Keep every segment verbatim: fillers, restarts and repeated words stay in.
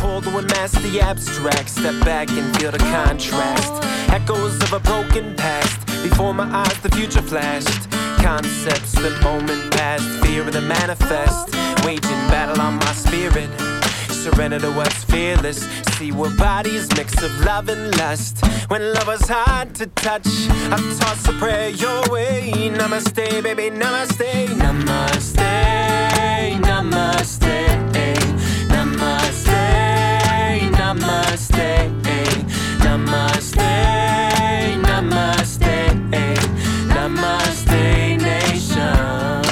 cold to master the abstract. Step back and feel the contrast. Echoes of a broken past. Before my eyes the future flashed. Concepts the moment past. Fear of the manifest. Waging battle on my spirit. Surrender to what's fearless. See what bodies mix of love and lust. When love was hard to touch, I toss a prayer your way. Namaste, baby, namaste. Namaste, namaste. Namaste, namaste. Namaste, namaste. Namaste, nation.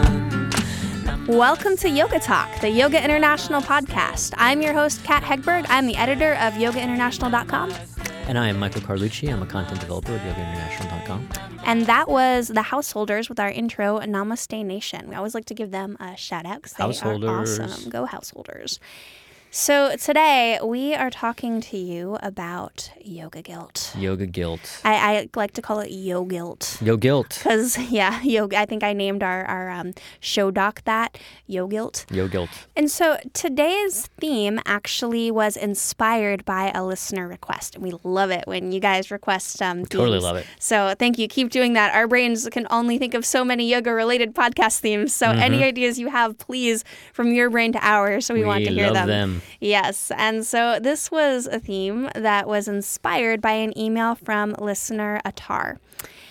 Welcome to Yoga Talk, the Yoga International podcast. I'm your host, Kat Hegberg. I'm the editor of yoga international dot com. And I am Michael Carlucci. I'm a content developer at yoga international dot com. And that was the Householders with our intro, Namaste Nation. We always like to give them a shout out because they Householders. are awesome. Go Householders. So today we are talking to you about yoga guilt. Yoga guilt. I, I like to call it yo guilt. Yo guilt. Because, yeah, yoga. I think I named our, our um, show doc that, yo guilt. Yo guilt. And so today's theme actually was inspired by a listener request. And we love it when you guys request um, themes. Totally love it. So thank you. Keep doing that. Our brains can only think of so many yoga-related podcast themes. So Mm-hmm. any ideas you have, please, from your brain to ours. So we, We want to hear love them. them. Yes. And so this was a theme that was inspired by an email from listener Attar.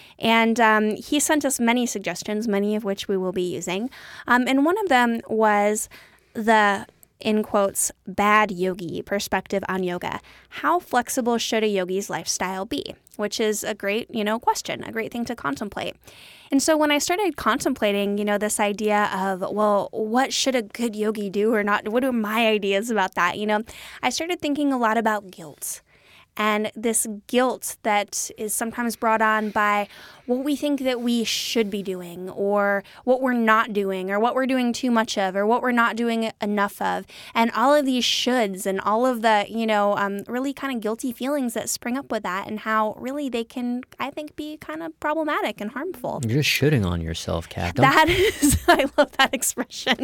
And um, he sent us many suggestions, many of which we will be using. Um, and one of them was the, in quotes, bad yogi perspective on yoga. How flexible should a yogi's lifestyle be? Which is a great, you know, question, a great thing to contemplate. And so when I started contemplating, you know, this idea of, well, what should a good yogi do or not? What are my ideas about that? You know, I started thinking a lot about guilt. And this guilt that is sometimes brought on by what we think that we should be doing or what we're not doing or what we're doing too much of or what we're not doing enough of. And all of these shoulds and all of the, you know, um, really kind of guilty feelings that spring up with that and how really they can, I think, be kind of problematic and harmful. You're just shitting on yourself, Kat. Don't That is, I love that expression.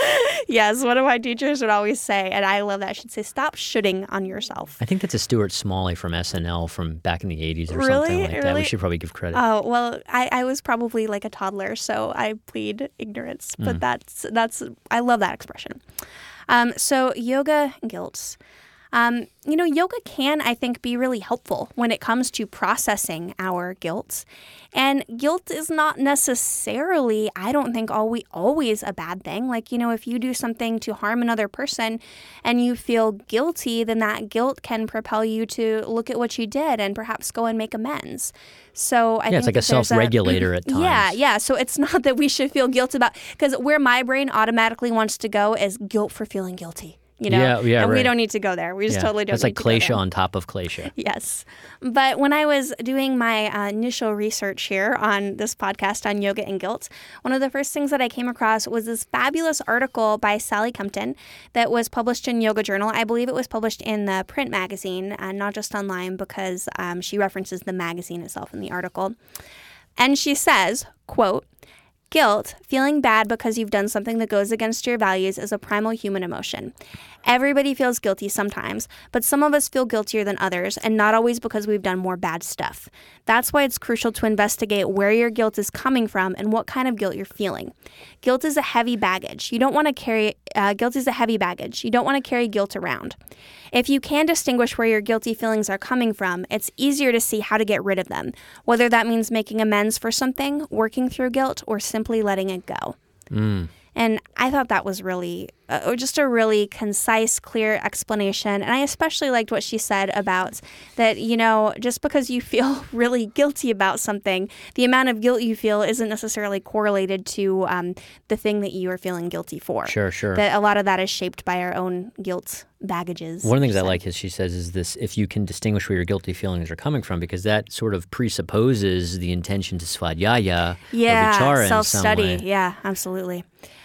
Yes, one of my teachers would always say, and I love that, she'd say, stop shitting on yourself. I think that's a Stuart Smalley from S N L from back in the eighties or Really? something like that. Really? We should probably give credit. Oh, well, I, I was probably like a toddler, so I plead ignorance. But Mm. that's, that's I love that expression. Um, so yoga guilt. Um, you know, yoga can, I think, be really helpful when it comes to processing our guilt. And guilt is not necessarily, I don't think, always, always a bad thing. Like, you know, if you do something to harm another person and you feel guilty, then that guilt can propel you to look at what you did and perhaps go and make amends. So I yeah, think it's like a that there's self-regulator at times. Yeah, yeah. So it's not that we should feel guilt about, because where my brain automatically wants to go is guilt for feeling guilty. You know, Yeah, yeah, and we right. don't need to go there. We just Yeah. totally don't It's need like to go klesha there. on top of klesha. Yes. But when I was doing my uh, initial research here on this podcast on yoga and guilt, one of the first things that I came across was this fabulous article by Sally Compton that was published in Yoga Journal. I believe it was published in the print magazine and not just online because um, she references the magazine itself in the article. And she says, quote, guilt, feeling bad because you've done something that goes against your values, is a primal human emotion. Everybody feels guilty sometimes, but some of us feel guiltier than others, and not always because we've done more bad stuff. That's why it's crucial to investigate where your guilt is coming from and what kind of guilt you're feeling. Guilt is a heavy baggage. You don't want to carry, uh, guilt is a heavy baggage. You don't want to carry guilt around. If you can distinguish where your guilty feelings are coming from, it's easier to see how to get rid of them, whether that means making amends for something, working through guilt, or simply letting it go. Mm. And I thought that was really, uh, just a really concise, clear explanation. And I especially liked what she said about that, you know, just because you feel really guilty about something, the amount of guilt you feel isn't necessarily correlated to um, the thing that you are feeling guilty for. Sure, sure. That a lot of that is shaped by our own guilt baggages. One of the things I So- like is she says is this: if you can distinguish where your guilty feelings are coming from, because that sort of presupposes the intention to svadhyaya yeah, or vichara in some self-study. way. Yeah, absolutely.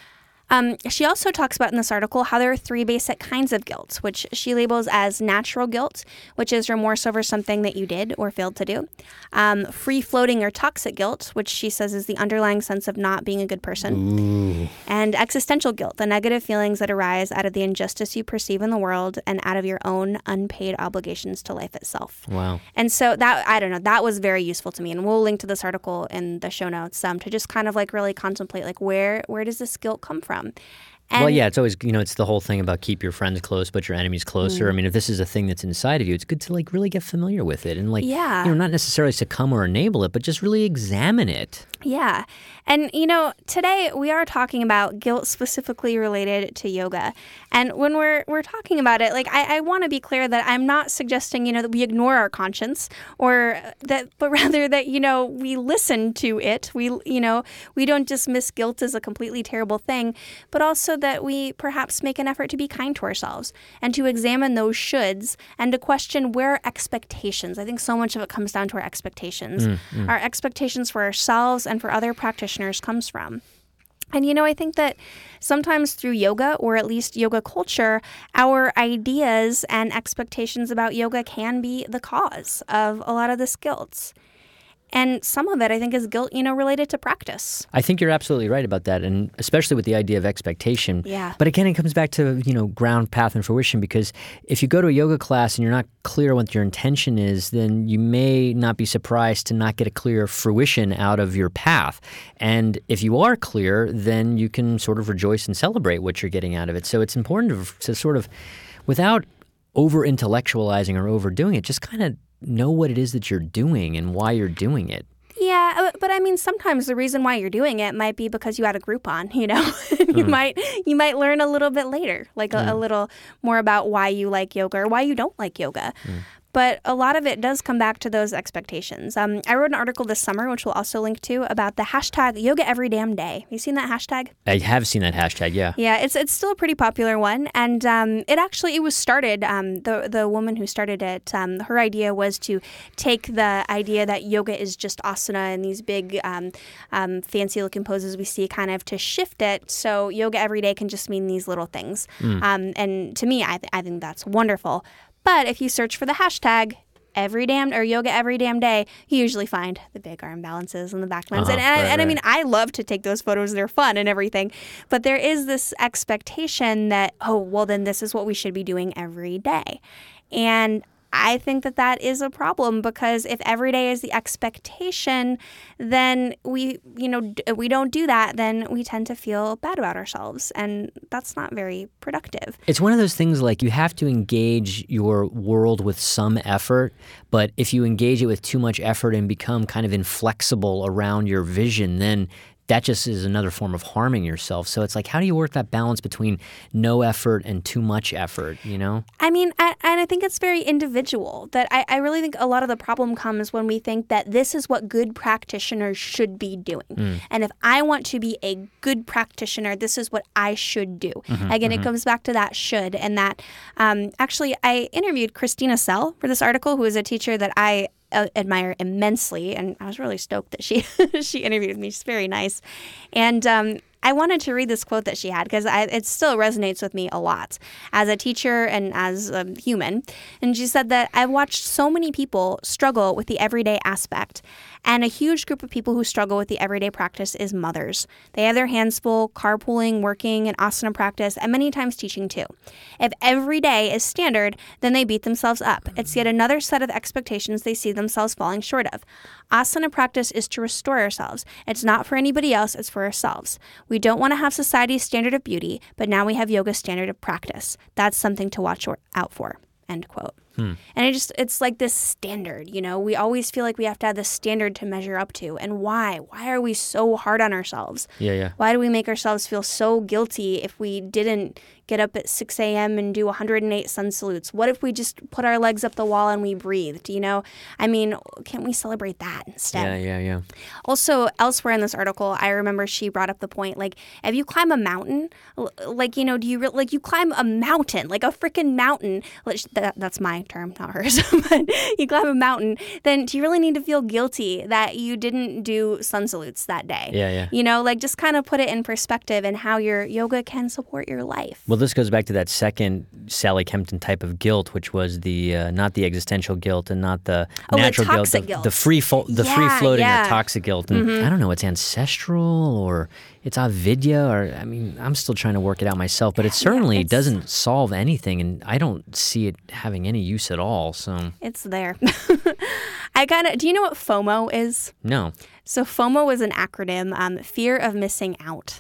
Um, she also talks about in this article how there are three basic kinds of guilt, which she labels as natural guilt, which is remorse over something that you did or failed to do. Um, free-floating or toxic guilt, which she says is the underlying sense of not being a good person. Ooh. And existential guilt, the negative feelings that arise out of the injustice you perceive in the world and out of your own unpaid obligations to life itself. Wow. And so that, I don't know, that was very useful to me. And we'll link to this article in the show notes um, to just kind of like really contemplate, like, where where does this guilt come from? And well, yeah, it's always, you know, it's the whole thing about keep your friends close, but your enemies closer. Mm. I mean, if this is a thing that's inside of you, it's good to like really get familiar with it and like, Yeah. you know, not necessarily succumb or enable it, but just really examine it. Yeah. And, you know, today we are talking about guilt specifically related to yoga. And when we're we're talking about it, like, I, I want to be clear that I'm not suggesting, you know, that we ignore our conscience or that, but rather that, you know, we listen to it. We, you know, we don't dismiss guilt as a completely terrible thing, but also that we perhaps make an effort to be kind to ourselves and to examine those shoulds and to question where our expectations. I think so much of it comes down to our expectations. Mm, mm. Our expectations for ourselves and for other practitioners comes from. And, you know, I think that sometimes through yoga, or at least yoga culture, our ideas and expectations about yoga can be the cause of a lot of this guilt. And some of it, I think, is guilt, you know, related to practice. I think you're absolutely right about that, and especially with the idea of expectation. Yeah. But again, it comes back to, you know, ground, path, and fruition, because if you go to a yoga class and you're not clear what your intention is, then you may not be surprised to not get a clear fruition out of your path. And if you are clear, then you can sort of rejoice and celebrate what you're getting out of it. So it's important to, to sort of, without over-intellectualizing or overdoing it, just kind of know what it is that you're doing and why you're doing it. Yeah, but, but I mean, sometimes the reason why you're doing it might be because you had a Groupon, you know? you Mm. might you might learn a little bit later, like a, Mm. a little more about why you like yoga or why you don't like yoga. Mm. But a lot of it does come back to those expectations. Um, I wrote an article this summer, which we'll also link to, about the hashtag Yoga Every Damn Day. Have you seen that hashtag? I have seen that hashtag, yeah. Yeah, it's it's still a pretty popular one, and um, it actually it was started. Um, the the woman who started it, um, her idea was to take the idea that yoga is just asana and these big, um, um, fancy looking poses we see, kind of to shift it so yoga every day can just mean these little things. Mm. Um, and to me, I th- I think that's wonderful. But if you search for the hashtag every damn or yoga every damn day, you usually find the big arm balances and the back bends. Uh-huh, and and, right, and I right. mean, I love to take those photos. They're fun and everything. But there is this expectation that, oh, well, then this is what we should be doing every day. And I think that that is a problem, because if every day is the expectation, then we, you know, d- we don't do that, then we tend to feel bad about ourselves. And that's not very productive. It's one of those things like you have to engage your world with some effort, but if you engage it with too much effort and become kind of inflexible around your vision, then that just is another form of harming yourself. So it's like, how do you work that balance between no effort and too much effort, you know? I mean, I, and I think it's very individual. That I, I really think a lot of the problem comes when we think that this is what good practitioners should be doing. Mm. And if I want to be a good practitioner, this is what I should do. Mhm, Again, mhm. it comes back to that should. And that um, actually, I interviewed Christina Sell for this article, who is a teacher that I uh, admire immensely, and I was really stoked that she she interviewed with me. She's very nice, and um, I wanted to read this quote that she had because it still resonates with me a lot as a teacher and as a human. And she said that I've watched so many people struggle with the everyday aspect, and a huge group of people who struggle with the everyday practice is mothers. They have their hands full, carpooling, working, and asana practice, and many times teaching too. If every day is standard, then they beat themselves up. It's yet another set of expectations they see themselves falling short of. Asana practice is to restore ourselves. It's not for anybody else, it's for ourselves. We don't want to have society's standard of beauty, but now we have yoga's standard of practice. That's something to watch out for. End quote. Hmm. And it just, it's like this standard, you know, we always feel like we have to have this standard to measure up to. And why? Why are we so hard on ourselves? Yeah, yeah. Why do we make ourselves feel so guilty if we didn't get up at six a.m. and do one hundred eight sun salutes? What if we just put our legs up the wall and we breathed, you know? I mean, can't we celebrate that instead? Yeah, yeah, yeah. Also, elsewhere in this article, I remember she brought up the point, like, if you climb a mountain, l- like, you know, do you, re- like, you climb a mountain, like a freaking mountain, which that, that's my my term, not hers, but you climb a mountain, then do you really need to feel guilty that you didn't do sun salutes that day? Yeah, yeah. You know, like just kind of put it in perspective and how your yoga can support your life. Well, this goes back to that second Sally Kempton type of guilt, which was the uh, not the existential guilt and not the Oh, the natural guilt, toxic the, guilt. the free fo- the Yeah, free floating yeah. or toxic guilt. And I don't know, it's ancestral or it's avidya, or I mean, I'm still trying to work it out myself, but it certainly it's- doesn't solve anything, and I don't see it having any use at all. So It's there. I kind of, do you know what FOMO is? no. So FOMO is an acronym, um, fear of missing out.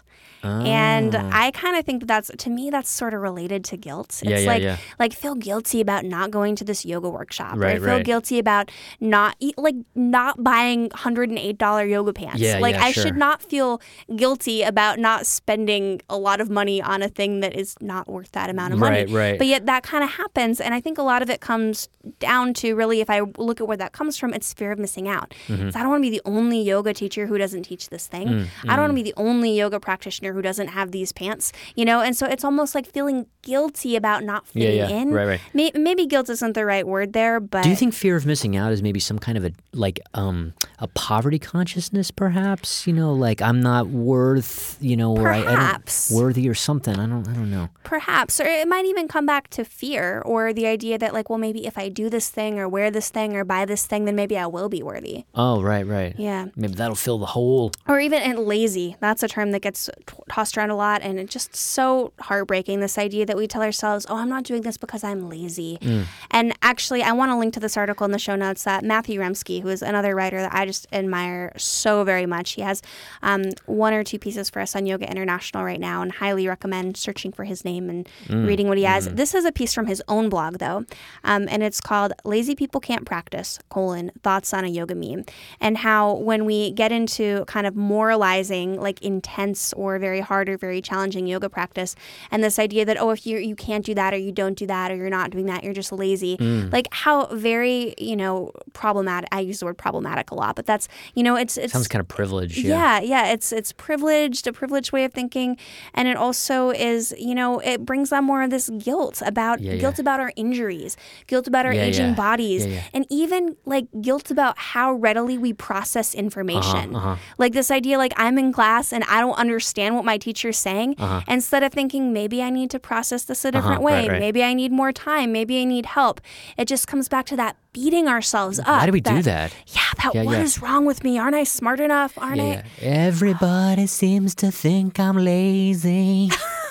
And I kind of think that that's, to me, that's sort of related to guilt. It's Yeah, yeah, like, yeah. like feel guilty about not going to this yoga workshop. Right, or feel right. guilty about not, eat, like, not buying one hundred eight dollars yoga pants. Yeah, like, yeah, I sure. should not feel guilty about not spending a lot of money on a thing that is not worth that amount of money. Right, right. But yet that kind of happens. And I think a lot of it comes down to really, if I look at where that comes from, it's fear of missing out. Mm-hmm. So I don't want to be the only yoga teacher who doesn't teach this thing. Mm, I don't want to be the only yoga practitioner who doesn't have these pants, you know? And so it's almost like feeling guilty about not Yeah, fitting yeah. in. Right, right. May- Maybe guilt isn't the right word there, but Do you think fear of missing out is maybe some kind of a like um a poverty consciousness, perhaps? You know, like I'm not worth, you know, or I, I Perhaps. don't worthy or something. I don't I don't know. perhaps, or it might even come back to fear or the idea that like, well, maybe if I do this thing or wear this thing or buy this thing, then maybe I will be worthy. Oh, right, right. Yeah. Maybe that'll fill the hole. Or even and lazy. That's a term that gets t- tossed around a lot, and it's just so heartbreaking, this idea that we tell ourselves, oh, I'm not doing this because I'm lazy. Mm. And actually, I want to link to this article in the show notes that Matthew Remski, who is another writer that I just admire so very much, he has um, one or two pieces for us on Yoga International right now, and highly recommend searching for his name and Mm. reading what he has. This is a piece from his own blog, though, um, and it's called Lazy People Can't Practice, colon, Thoughts on a Yoga Meme, and how when we get into kind of moralizing like intense or very hard or very challenging yoga practice, and this idea that, oh, if you you can't do that or you don't do that or you're not doing that, you're just lazy, like how very, you know, problematic, I use the word problematic a lot, but that's, you know, it's, it's Sounds kind of privileged. Yeah. yeah, yeah, it's it's privileged, a privileged way of thinking, and it also is, you know, it brings on more of this guilt about Yeah, guilt yeah. about our injuries, guilt about our Yeah, aging yeah. bodies, Yeah, yeah. and even like guilt about how readily we process information. uh-huh. Like this idea, like I'm in class and I don't understand what my teacher's saying. Instead of thinking maybe I need to process this a different Uh-huh, way, right, right. maybe I need more time, maybe I need help. It just comes back to that beating ourselves up. Why do we do that? Yeah, that Yeah, what yeah. is wrong with me? Aren't I smart enough? Aren't Yeah, I? yeah. Everybody seems to think I'm lazy.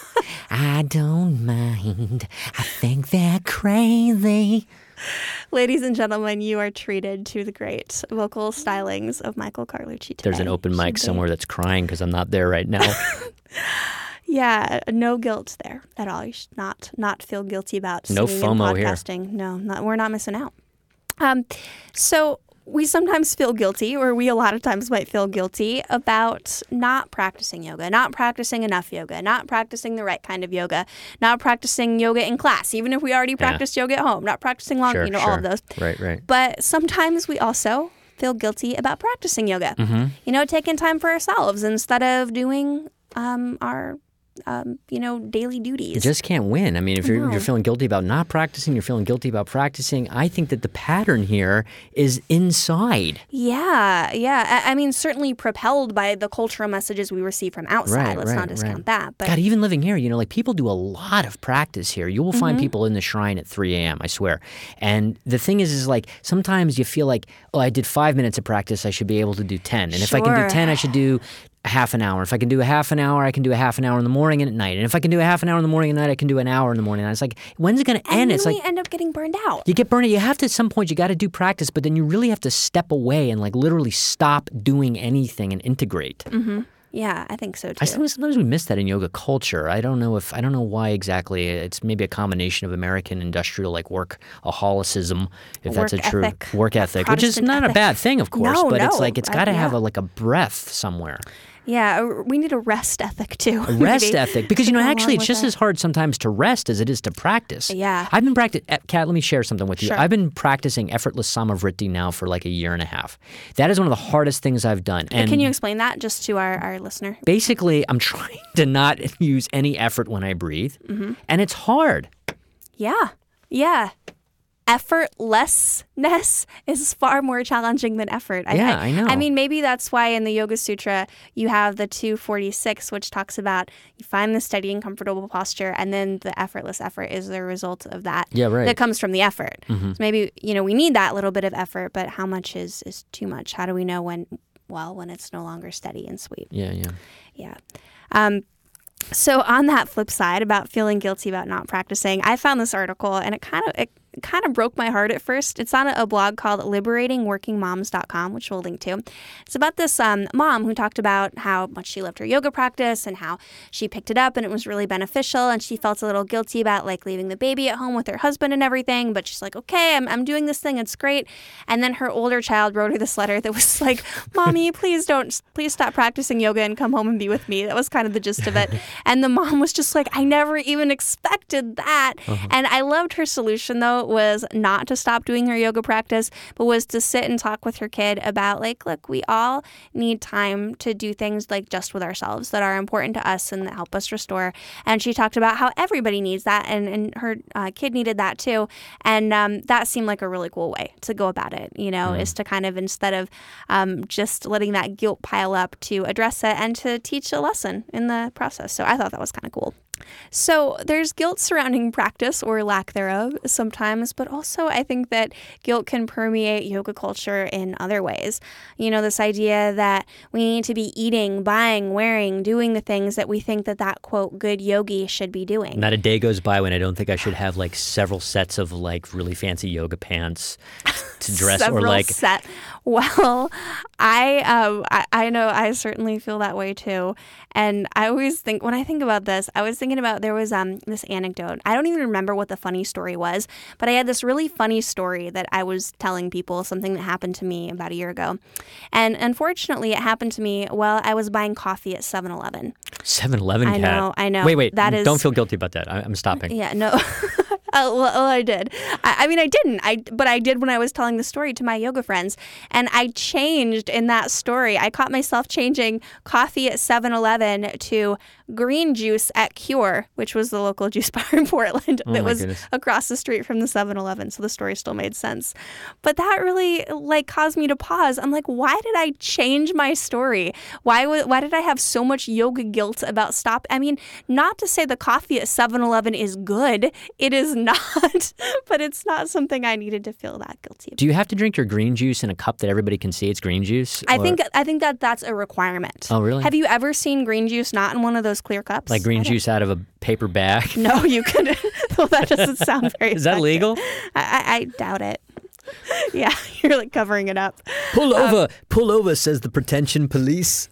I don't mind. I think they're crazy. Ladies and gentlemen, you are treated to the great vocal stylings of Michael Carlucci today. There's an open mic Should be- somewhere that's crying because I'm not there right now. Yeah, no guilt there at all. You should not not feel guilty about No singing and FOMO here. podcasting. No, not, we're not missing out. Um, so we sometimes feel guilty, or we a lot of times might feel guilty about not practicing yoga, not practicing enough yoga, not practicing the right kind of yoga, not practicing yoga in class, even if we already practiced yoga at home, not practicing long, Sure, you know, sure. all of those. Right, right. But sometimes we also feel guilty about practicing yoga. Mm-hmm. You know, taking time for ourselves instead of doing um, our, um, you know, daily duties. You just can't win. I mean, if you're, No. you're feeling guilty about not practicing, you're feeling guilty about practicing. I think that the pattern here is inside. Yeah, yeah. I, I mean, certainly propelled by the cultural messages we receive from outside. Right, Let's right, not discount right. that. But God, even living here, you know, like people do a lot of practice here. You will Mm-hmm. find people in the shrine at three a.m., I swear. And the thing is, is like sometimes you feel like, oh, I did five minutes of practice, I should be able to do ten. And if I can Sure. do ten, I should do a half an hour. If I can do a half an hour, I can do a half an hour in the morning and at night. And if I can do a half an hour in the morning and at night, I can do an hour in the morning. And it's like, when's it going to and end? then It's we like end up getting burned out. you get burned. You have to, at some point, you got to do practice, but then you really have to step away and like literally stop doing anything and integrate. Yeah, I think so too. I sometimes, sometimes we miss that in yoga culture. I don't know if I don't know why exactly. It's maybe a combination of American industrial like workaholicism, if that's a Work true ethic. work ethic, which is Protestant not a ethic. bad thing, of course. No, but it's no. like it's Uh, got to yeah. have a, like a breath somewhere, Yeah, uh, we need a rest ethic too. a rest ethic. Because you know, Go actually, along it's with just that. as hard sometimes to rest as it is to practice. Yeah. I've been practicing. Kat, let me share something with you. Sure. I've been practicing effortless samavritti now for like a year and a half. That is one of the hardest things I've done. And Can you explain that just to our, our listener? basically, I'm trying to not use any effort when I breathe, Mm-hmm. and it's hard. Yeah, yeah. effortlessness is far more challenging than effort. Yeah, I, I know. I mean, maybe that's why in the Yoga Sutra you have the two forty-six, which talks about you find the steady and comfortable posture, and then the effortless effort is the result of that. Yeah, right. That comes from the effort. Mm-hmm. So maybe, you know, we need that little bit of effort, but how much is, is too much? How do we know when, well, when it's no longer steady and sweet? Yeah, yeah. Yeah. Um, so on that flip side about feeling guilty about not practicing, I found this article and it kind of it kind of broke my heart at first. It's on a blog called liberating working moms dot com, which we'll link to. It's about this um, mom who talked about how much she loved her yoga practice and how she picked it up and it was really beneficial. And she felt a little guilty about like leaving the baby at home with her husband and everything. But she's like, okay, I'm, I'm doing this thing. It's great. And then her older child wrote her this letter that was like, Mommy, please don't, please stop practicing yoga and come home and be with me. That was kind of the gist of it. And the mom was just like, I never even expected that. Uh-huh. And I loved her solution, though, was not to stop doing her yoga practice, but was to sit and talk with her kid about like, look, we all need time to do things like just with ourselves that are important to us and that help us restore. And she talked about how everybody needs that, and, and her uh, kid needed that too. And um, that seemed like a really cool way to go about it, you know, mm. is to kind of, instead of um, just letting that guilt pile up, to address it and to teach a lesson in the process. So I thought that was kind of cool. So there's guilt surrounding practice or lack thereof sometimes, but also I think that guilt can permeate yoga culture in other ways. You know, this idea that we need to be eating, buying, wearing, doing the things that we think that that, quote, good yogi should be doing. Not a day goes by when I don't think I should have like several sets of like really fancy yoga pants to dress several or like set. Well, I, um, I I know I certainly feel that way too. And I always think, when I think about this, I was thinking about, there was um this anecdote. I don't even remember what the funny story was, but I had this really funny story that I was telling people, something that happened to me about a year ago. And unfortunately, it happened to me while I was buying coffee at seven eleven. seven eleven, I Kat. know, I know. Wait, wait. That is, don't feel guilty about that. I, I'm stopping. Yeah, no. Oh, well, well, I did. I, I mean, I didn't. I but I did when I was telling the story to my yoga friends. And I changed in that story. I caught myself changing coffee at seven eleven to green juice at Cure, which was the local juice bar in Portland oh that was goodness. across the street from the seven eleven. So the story still made sense. But that really like caused me to pause. I'm like, why did I change my story? Why w- why did I have so much yoga guilt about stop? I mean, not to say the coffee at seven eleven is good. It is not, but it's not something I needed to feel that guilty about. Do you have to drink your green juice in a cup that everybody can see it's green juice? I or... think I think that that's a requirement. Oh, really? Have you ever seen green juice not in one of those clear cups? Like green juice out of a paper bag? No, you couldn't. Well, that doesn't sound very Is that effective. legal? I, I, I doubt it. Yeah, you're like covering it up. Pull over, Um, pull over, says the pretension police.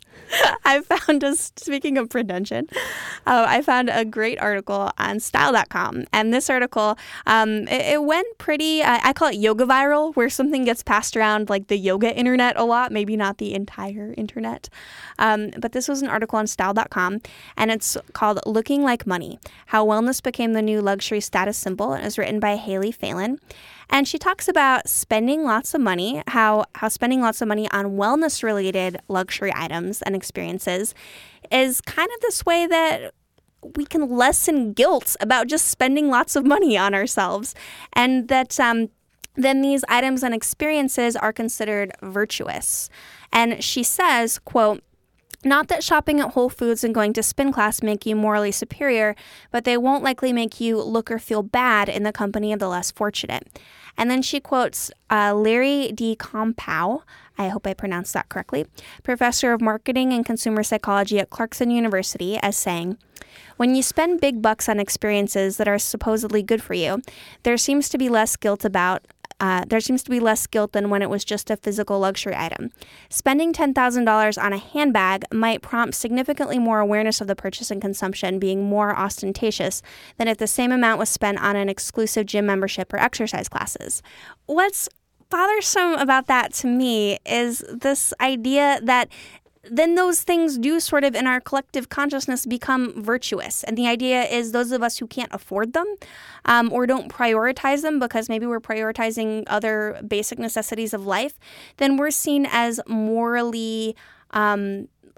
I found a, speaking of pretension, uh, I found a great article on style dot com. And this article, um, it, it went pretty, uh, I call it yoga viral, where something gets passed around like the yoga internet a lot, maybe not the entire internet. Um, but this was an article on style dot com, and it's called Looking Like Money, How Wellness Became the New Luxury Status Symbol, and it was written by Haley Phelan. And she talks about spending lots of money, how how spending lots of money on wellness-related luxury items and experiences is kind of this way that we can lessen guilt about just spending lots of money on ourselves, and that um, then these items and experiences are considered virtuous. And she says, quote, not that shopping at Whole Foods and going to spin class make you morally superior, but they won't likely make you look or feel bad in the company of the less fortunate. And then she quotes uh, Larry D. Compow, I hope I pronounced that correctly, professor of marketing and consumer psychology at Clarkson University, as saying, when you spend big bucks on experiences that are supposedly good for you, there seems to be less guilt about Uh, there seems to be less guilt than when it was just a physical luxury item. Spending ten thousand dollars on a handbag might prompt significantly more awareness of the purchase and consumption being more ostentatious than if the same amount was spent on an exclusive gym membership or exercise classes. What's bothersome about that to me is this idea that then those things do sort of in our collective consciousness become virtuous. And the idea is those of us who can't afford them um, or don't prioritize them because maybe we're prioritizing other basic necessities of life, then we're seen as morally um,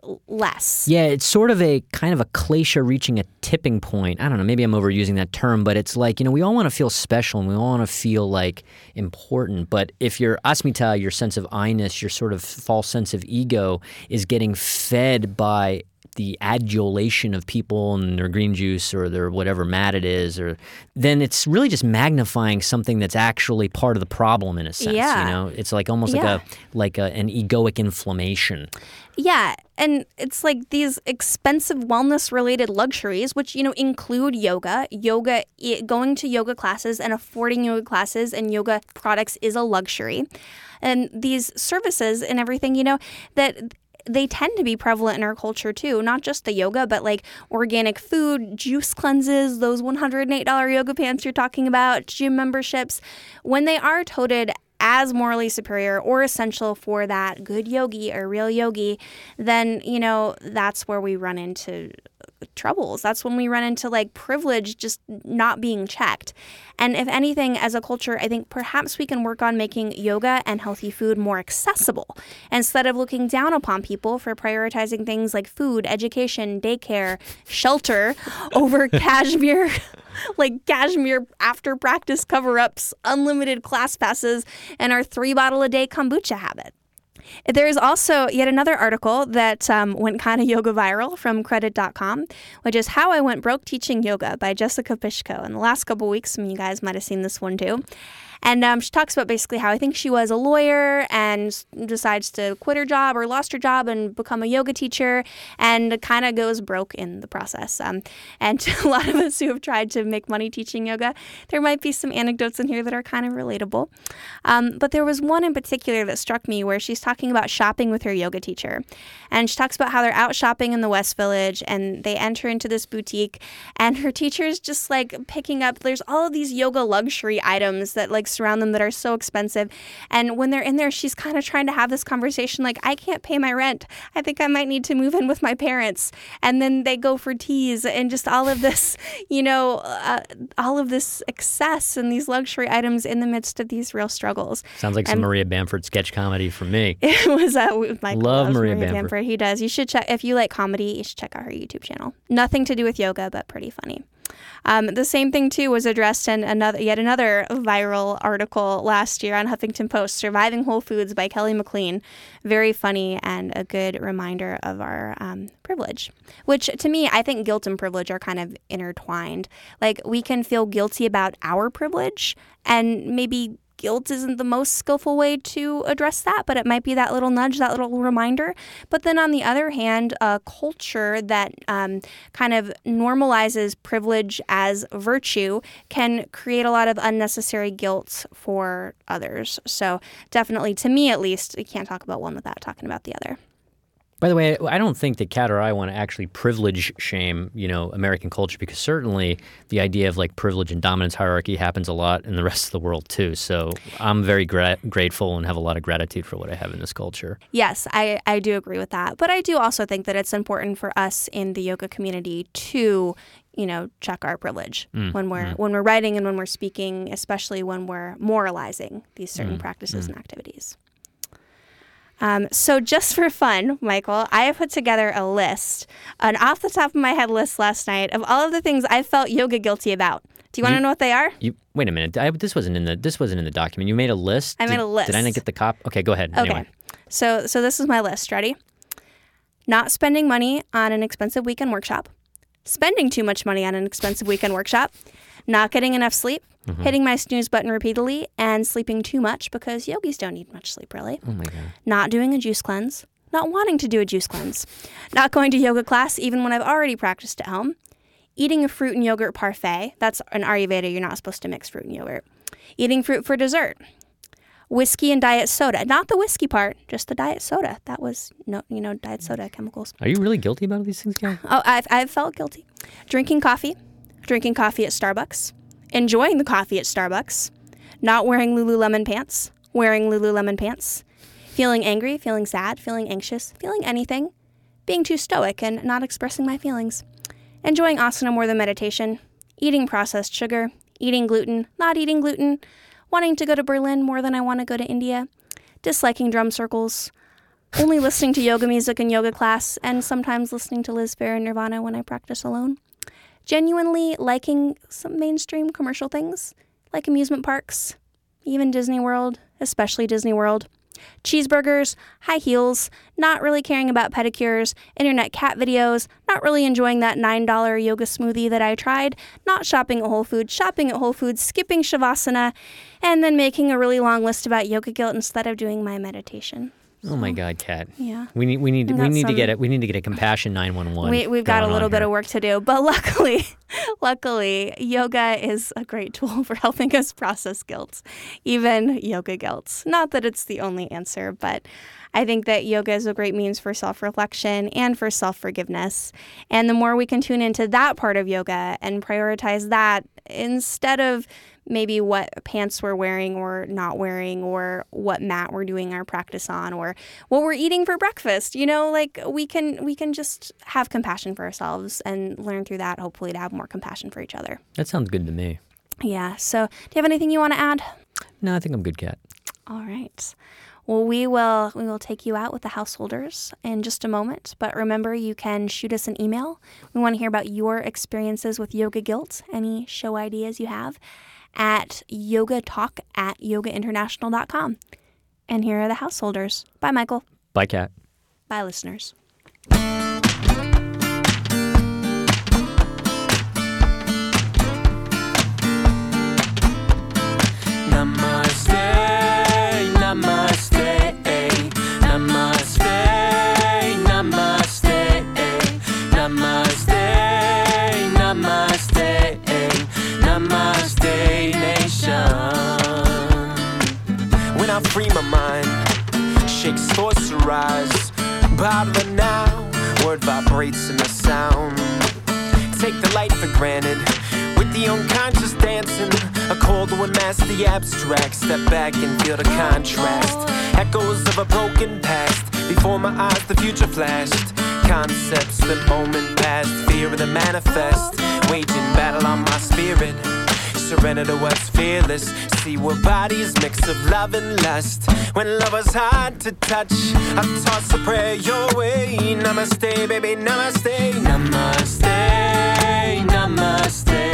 less. Yeah, it's sort of a kind of a klesha reaching a tipping point. I don't know, maybe I'm overusing that term, but it's like, you know, we all want to feel special and we all want to feel like important. But if your asmita, your sense of I-ness, your sort of false sense of ego is getting fed by the adulation of people and their green juice or their whatever mat it is, or then it's really just magnifying something that's actually part of the problem in a sense. Yeah. You know, it's like almost Yeah. like a like a, an egoic inflammation. Yeah, and it's like these expensive wellness-related luxuries, which, you know, include yoga. Yoga, going to yoga classes and affording yoga classes and yoga products is a luxury. And these services and everything, you know, that they tend to be prevalent in our culture too, not just the yoga, but like organic food, juice cleanses, those one hundred eight dollars yoga pants you're talking about, gym memberships. When they are touted as morally superior or essential for that good yogi or real yogi, then, you know, that's where we run into troubles. That's when we run into like privilege just not being checked. And if anything, as a culture, I think perhaps we can work on making yoga and healthy food more accessible instead of looking down upon people for prioritizing things like food, education, daycare, shelter over cashmere, like cashmere after practice cover-ups, unlimited class passes, and our three bottle a day kombucha habit. There is also yet another article that um, went kind of yoga viral from credit dot com, which is How I Went Broke Teaching Yoga by Jessica Pishko. In the last couple weeks, some of you guys might have seen this one too. And um, she talks about basically how I think she was a lawyer and decides to quit her job or lost her job and become a yoga teacher and kind of goes broke in the process. Um, and a lot of us who have tried to make money teaching yoga, there might be some anecdotes in here that are kind of relatable. Um, but there was one in particular that struck me where she's talking about shopping with her yoga teacher. And she talks about how they're out shopping in the West Village and they enter into this boutique and her teacher's just like picking up, there's all of these yoga luxury items that like surround them that are so expensive. And when they're in there, she's kind of trying to have this conversation like, I can't pay my rent. I think I might need to move in with my parents. And then they go for teas and just all of this, you know, uh, all of this excess and these luxury items in the midst of these real struggles. Sounds like some and Maria Bamford sketch comedy from me. It was uh, Michael Love loves Maria Maria Bamford. Bamford. He does. You should check, if you like comedy, you should check out her YouTube channel. Nothing to do with yoga, but pretty funny. Um, the same thing, too, was addressed in another, yet another viral article last year on Huffington Post, Surviving Whole Foods by Kelly McLean. Very funny and a good reminder of our um, privilege, which to me, I think guilt and privilege are kind of intertwined. Like we can feel guilty about our privilege and maybe guilt isn't the most skillful way to address that, but it might be that little nudge, that little reminder. But then on the other hand, a culture that um, kind of normalizes privilege as virtue can create a lot of unnecessary guilt for others. So definitely, to me at least, you can't talk about one without talking about the other. By the way, I don't think that Kat or I want to actually privilege shame, you know, American culture, because certainly the idea of like privilege and dominance hierarchy happens a lot in the rest of the world too. So I'm very gra- grateful and have a lot of gratitude for what I have in this culture. Yes, I, I do agree with that. But I do also think that it's important for us in the yoga community to, you know, check our privilege mm, when we're mm. when we're writing and when we're speaking, especially when we're moralizing these certain mm, practices mm. and activities. Um, so just for fun, Michael, I have put together a list, an off the top of my head list last night of all of the things I felt yoga guilty about. Do you want to know what they are? You wait a minute. I, this wasn't in the this wasn't in the document. You made a list. I did, made a list. Did I not get the cop? Okay, go ahead. Okay. Anyway. So so this is my list. Ready? Not spending money on an expensive weekend workshop. Spending too much money on an expensive weekend workshop. Not getting enough sleep. Mm-hmm. Hitting my snooze button repeatedly and sleeping too much because yogis don't need much sleep, really. Oh, my God. Not doing a juice cleanse. Not wanting to do a juice cleanse. Not going to yoga class even when I've already practiced at home. Eating a fruit and yogurt parfait. That's an Ayurveda. You're not supposed to mix fruit and yogurt. Eating fruit for dessert. Whiskey and diet soda. Not the whiskey part, just the diet soda. That was, no, you know, diet soda chemicals. Are you really guilty about these things, Kat? Oh, I've, I've felt guilty. Drinking coffee. Drinking coffee at Starbucks. Enjoying the coffee at Starbucks, not wearing Lululemon pants, wearing Lululemon pants, feeling angry, feeling sad, feeling anxious, feeling anything, being too stoic and not expressing my feelings, enjoying asana more than meditation, eating processed sugar, eating gluten, not eating gluten, wanting to go to Berlin more than I want to go to India, disliking drum circles, only listening to yoga music in yoga class, and sometimes listening to Liz Phair and Nirvana when I practice alone. Genuinely liking some mainstream commercial things, like amusement parks, even Disney World, especially Disney World. Cheeseburgers, high heels, not really caring about pedicures, internet cat videos, not really enjoying that nine dollar yoga smoothie that I tried, not shopping at Whole Foods, shopping at Whole Foods, skipping Shavasana, and then making a really long list about yoga guilt instead of doing my meditation. Oh my God, Kat. Yeah. We need we need we need some, to get it. We need to get a compassion nine one one. We we've got a little bit here. of work to do, but luckily, luckily, yoga is a great tool for helping us process guilt, even yoga guilt. Not that it's the only answer, but I think that yoga is a great means for self-reflection and for self-forgiveness. And the more we can tune into that part of yoga and prioritize that instead of maybe what pants we're wearing or not wearing, or what mat we're doing our practice on, or what we're eating for breakfast. You know, like we can we can just have compassion for ourselves and learn through that, hopefully, to have more compassion for each other. That sounds good to me. Yeah. So do you have anything you want to add? No, I think I'm good, Kat. All right. Well, we will we will take you out with the householders in just a moment. But remember, you can shoot us an email. We want to hear about your experiences with yoga guilt, any show ideas you have, at yogatalk at yogainternational dot com. And here are the householders. Bye, Michael. Bye, Kat. Bye, listeners. Free my mind, shakes thoughts to rise. Bow to the now, word vibrates in the sound. Take the light for granted, with the unconscious dancing. A cold one master the abstract, step back and feel the contrast. Echoes of a broken past, before my eyes the future flashed. Concepts, the moment past, fear of the manifest. Waging battle on my spirit, surrender to what's fearless. See what bodies mix of love and lust. When love was hard to touch, I toss a prayer your way. Namaste, baby, namaste. Namaste, namaste.